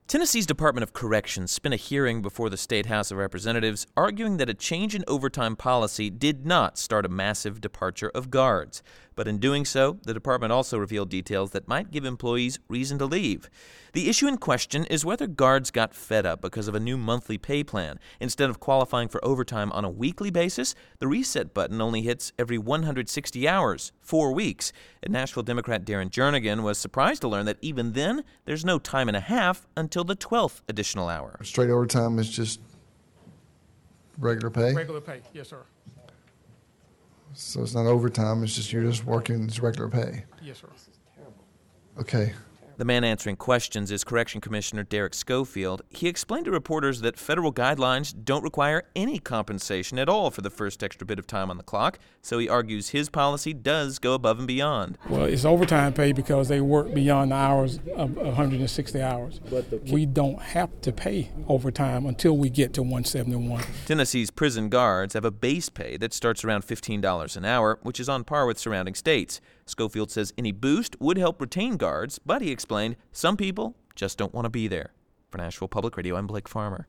Tennessee's Department of Corrections spent a hearing before the State House of Representatives arguing that a change in overtime policy did not start a massive departure of guards. But in doing so, the department also revealed details that might give employees reason to leave. The issue in question is whether guards got fed up because of a new monthly pay plan. Instead of qualifying for overtime on a weekly basis, the reset button only hits every 160 hours, 4 weeks. And Nashville Democrat Darren Jernigan was surprised to learn that even then, there's no time and a half until the 12th additional hour. Straight overtime is just regular pay? Regular pay, yes, sir. So it's not overtime, it's just you're just working, it's regular pay? Yes, sir. Okay. The man answering questions is Correction Commissioner Derek Schofield. He explained to reporters that federal guidelines don't require any compensation at all for the first extra bit of time on the clock, so he argues his policy does go above and beyond. Well, it's overtime pay because they work beyond the hours of 160 hours. We don't have to pay overtime until we get to 171. Tennessee's prison guards have a base pay that starts around $15 an hour, which is on par with surrounding states. Schofield says any boost would help retain guards, but he explained some people just don't want to be there. For Nashville Public Radio, I'm Blake Farmer.